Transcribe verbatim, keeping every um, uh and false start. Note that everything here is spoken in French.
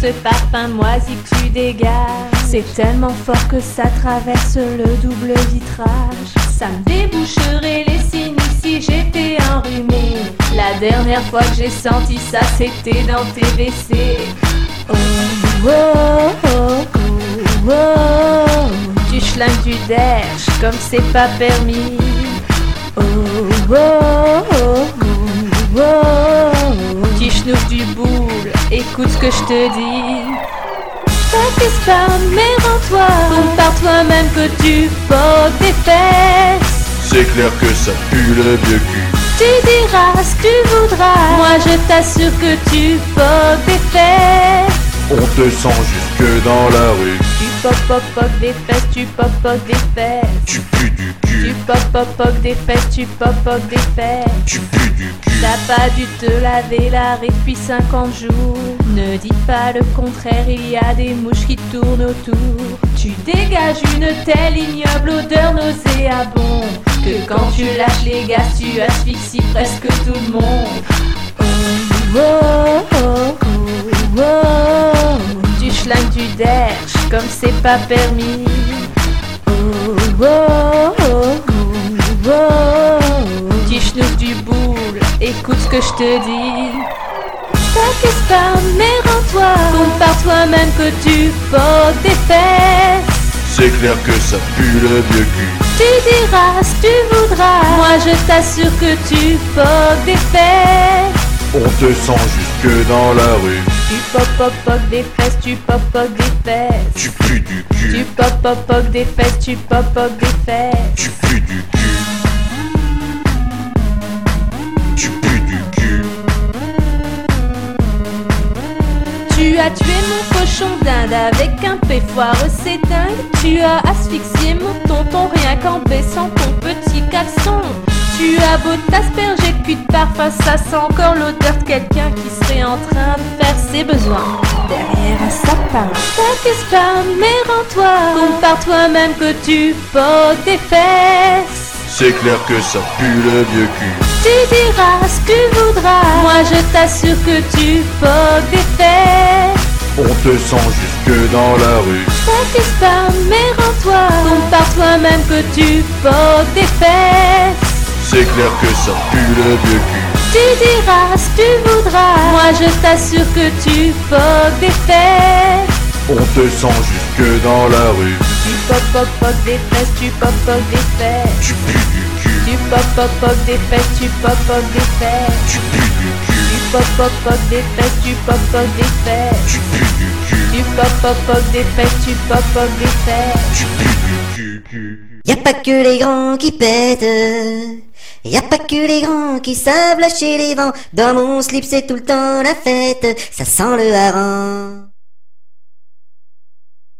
ce parfum moisi que tu dégages. C'est tellement fort que ça traverse le double vitrage. Ça me déboucherait les sinus si j'étais enrhumée. La dernière fois que j'ai senti ça, c'était dans tes W C. Oh, oh, oh, oh, oh. Tu schlingues du derche comme c'est pas permis. Oh, oh, oh, oh, oh. Tu schnoufes du boule, écoute ce que je te dis. T'inquiète pas, mais rends-toi compte par toi-même que tu poques tes fesses. C'est clair que ça pue le vieux cul. Tu diras ce que tu voudras, moi je t'assure que tu poques tes fesses. On te sent jusque dans la rue. Tu pop pop pop des fesses, tu pop pop des fesses. Tu pues du Tu cul. pop pop pop des fesses, tu pop pop des fesses. Tu pues du cul. T'as pas dû te laver l'arrêt depuis cinquante jours. Ne dis pas le contraire, il y a des mouches qui tournent autour. Tu dégages une telle ignoble odeur nauséabonde que quand tu lâches les gaz, tu asphyxies presque tout le monde. Oh, oh, oh, oh, oh. Tu schlingues du derche comme c'est pas permis. Oh, oh, oh, oh, oh. Tu schnoufes du boule, écoute ce que je te dis. T'inquiète pas, mais rends-toi compte par toi-même que tu poques tes fesses. C'est clair que ça pue le vieux cul. Tu diras ce que tu voudras, moi je t'assure que tu poques des fesses. On te sent jusque dans la rue. Tu pop pop pop des fesses, tu pop pop des fesses. Tu pues du Tu cul. pop pop pop des fesses, tu pop pop des fesses. Tu pues du cul. Tu pues du cul. Tu as tué mon cochon d'Inde avec un péfoire, c'est dingue. Tu as asphyxié mon tonton rien qu'en baissant ton petit caleçon. Tu as beau t'asperger de cul de parfum, ça sent encore l'odeur de quelqu'un qui serait en train de faire ses besoins derrière un sapin. T'inquiète pas, mais rends-toi compte par toi-même que tu poques tes fesses. C'est clair que ça pue le vieux cul. Tu diras ce que tu voudras, moi je t'assure que tu poques tes fesses. On te sent jusque dans la rue. T'inquiète pas, mais rends-toi compte par toi-même que tu poques tes fesses. C'est clair que ça pue le vieux cul. Tu diras ce que tu voudras, moi je t'assure que tu poques tes fesses. On te sent jusque dans la rue. Tu pop pop pop des fesses, tu pop pop des fesses. Tu pues du cul. Tu pop pop pop des fesses, tu pop pop des fesses. Tu pues du cul. Tu pop pop pop des fesses, tu pop pop des fesses. Tu pues du cul. Tu pop pop pop des fesses, tu pop pop des fesses. Tu pues du cul. Y a pas que les grands qui pètent, y a pas que les grands qui savent lâcher les vents. Dans mon slip c'est tout le temps la fête, ça sent le hareng.